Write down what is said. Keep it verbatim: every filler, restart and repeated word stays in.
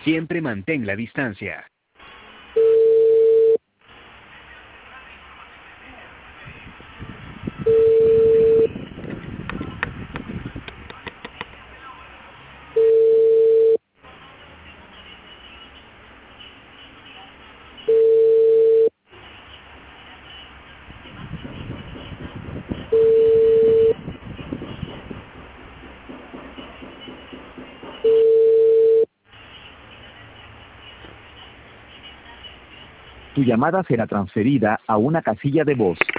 Siempre mantén la distancia. Tu llamada será transferida a una casilla de voz.